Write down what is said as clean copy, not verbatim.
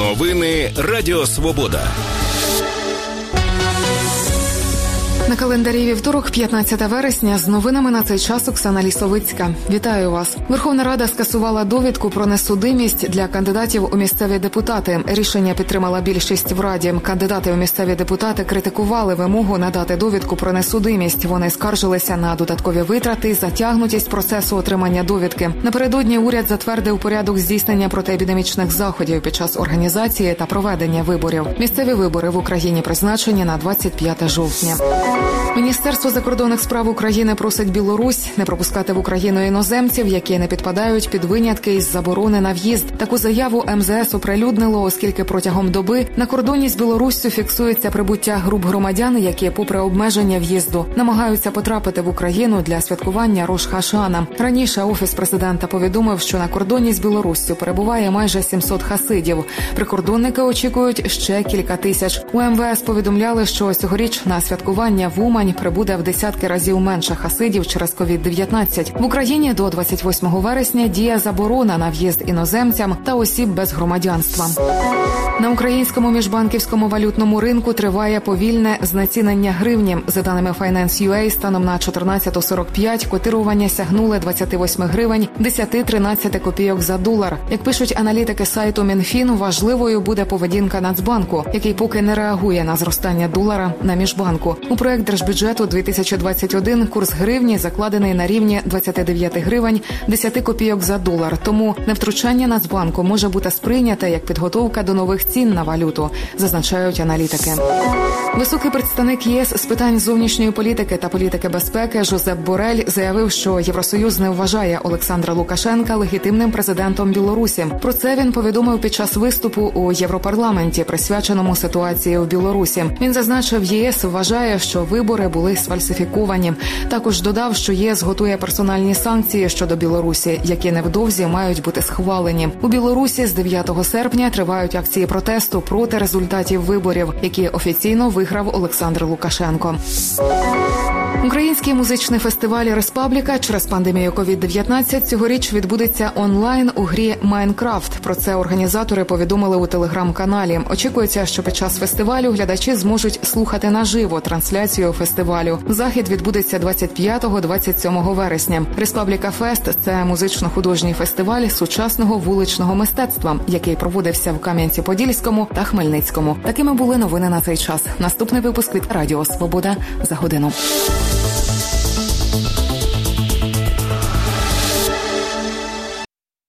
Новини Радіо Свобода. На календарі вівторок, 15 вересня, з новинами на цей час Оксана Лісовицька. Вітаю вас. Верховна Рада скасувала довідку про несудимість для кандидатів у місцеві депутати. Рішення підтримала більшість в Раді. Кандидати у місцеві депутати критикували вимогу надати довідку про несудимість. Вони скаржилися на додаткові витрати і затягнутість процесу отримання довідки. Напередодні уряд затвердив порядок здійснення протиепідемічних заходів під час організації та проведення виборів. Місцеві вибори в Україні призначені на 25 жовтня. Міністерство закордонних справ України просить Білорусь не пропускати в Україну іноземців, які не підпадають під винятки із заборони на в'їзд. Таку заяву МЗС оприлюднило, оскільки протягом доби на кордоні з Білоруссю фіксується прибуття груп громадян, які, попри обмеження в'їзду, намагаються потрапити в Україну для святкування Рош-Хашана. Раніше Офіс президента повідомив, що на кордоні з Білоруссю перебуває майже 700 хасидів. Прикордонники очікують ще кілька тисяч. У МВС повідомляли, що цьогоріч на святкування в Умань прибуде в десятки разів менше хасидів через COVID-19. В Україні до 28 вересня діє заборона на в'їзд іноземцям та осіб без громадянства. На українському міжбанківському валютному ринку триває повільне знецінення гривні. За даними Finance.ua, станом на 14.45 котирування сягнули 28 гривень 10-13 копійок за долар. Як пишуть аналітики сайту Мінфін, важливою буде поведінка Нацбанку, який поки не реагує на зростання долара на міжбанку. У проект держбюджету 2021 курс гривні закладений на рівні 29 гривень 10 копійок за долар. Тому невтручання Нацбанку може бути сприйняте як підготовка до нових цін на валюту, зазначають аналітики. Високий представник ЄС з питань зовнішньої політики та політики безпеки Жозеп Борель заявив, що Євросоюз не вважає Олександра Лукашенка легітимним президентом Білорусі. Про це він повідомив під час виступу у Європарламенті, присвяченому ситуації в Білорусі. Він зазначив, ЄС вважає, що вибори були сфальсифіковані. Також додав, що ЄС готує персональні санкції щодо Білорусі, які невдовзі мають бути схвалені. У Білорусі з 9 серпня тривають акції протесту проти результатів виборів, які офіційно виграв Олександр Лукашенко. Український музичний фестиваль «Респабліка» через пандемію COVID-19 цьогоріч відбудеться онлайн у грі «Майнкрафт». Про це організатори повідомили у телеграм-каналі. Очікується, що під час фестивалю глядачі зможуть слухати наживо трансляцію фестивалю. Захід відбудеться 25-27 вересня. «Респабліка Фест» – це музично-художній фестиваль сучасного вуличного мистецтва, який проводився в Кам'янці-Подільському та Хмельницькому. Такими були новини на цей час. Наступний випуск від Радіо Свобода за годину.